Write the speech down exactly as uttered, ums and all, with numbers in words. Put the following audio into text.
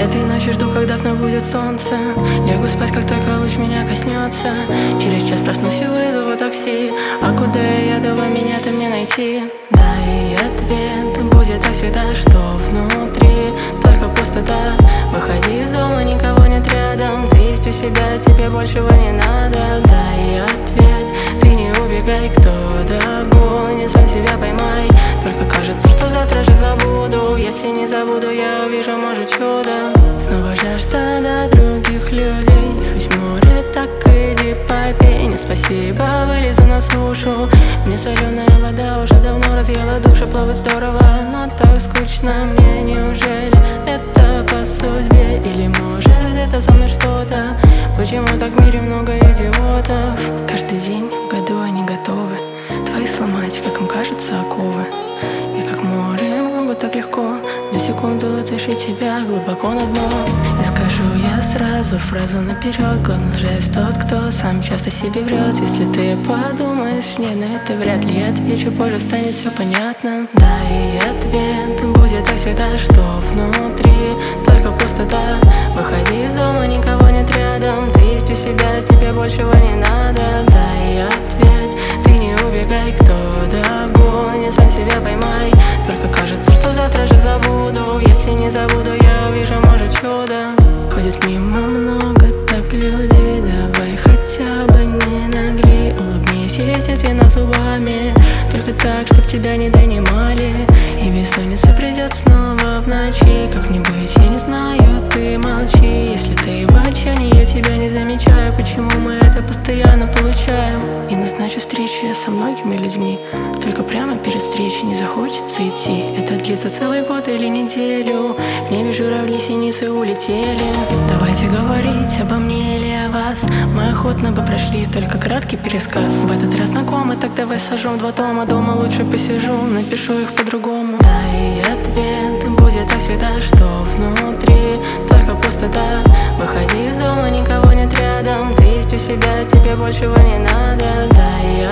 Этой ночью жду, когда вновь будет солнце. Лягу спать, как только луч меня коснется. Через час проснусь и вызову такси. А куда я еду, вам меня-то мне найти? Дай ответ, будет так всегда, что внутри только пустота. Выходи из дома, никого нет рядом. Ты есть у себя, тебе большего не надо. Дай ответ, ты не убегай, кто догонит, сам себя поймай. Только кажется, что завтра же забуду. Если не забуду, я увижу, может, чудо. Снова жажда до других людей. Хоть море, так иди попей. Не спасибо, вылезу на сушу. Мне соленая вода уже давно разъела душу. Плавать здорово, но так скучно мне. Неужели это по судьбе? Или может это со мной что-то? Почему так в мире много идиотов? Каждый день в году они готовы твои сломать, как им кажется, оковы. И как море могут так легко за секунду утащить тебя глубоко на дно. И скажу я сразу фразу наперед: главный лжец тот, кто сам часто себе врет. Если ты подумаешь, не, на это вряд ли отвечу, позже станет все понятно. Дай ответ, будет так всегда, что внутри только пустота. Выходи из дома, никого нет рядом. Ты есть у себя, тебе большего не надо. Дай ответ, ты не убегай, кто догонит, сам себя поймай. Только кажется, что завтра же забуду. Если не забуду, я увижу, может, чудо. Ходит мимо много так людей. Давай хотя бы не нагли. Улыбнись, естественно, зубами. Только так, чтоб тебя не донимали. И бессонница придет снова в ночи. Как мне быть, я не знаю, ты молчи. Если ты в отчаянии, я тебя не замечаю. Почему мы это постоянно получаем? И назначу встречу я со многими людьми. Только прямо перед встречей не захочется идти. Это длится целый год или неделю. В небе журавли синицы улетели. Давайте говорить обо мне или о вас. Мы охотно бы прошли только краткий пересказ. В этот раз знакомы, так давай сожжем два тома. Дома лучше посижу, напишу их по-другому. Дай ответ, будет так всегда, что внутри только пустота. Выходи из дома, никого нет рядом. Ты есть у себя, тебе большего не надо. Дай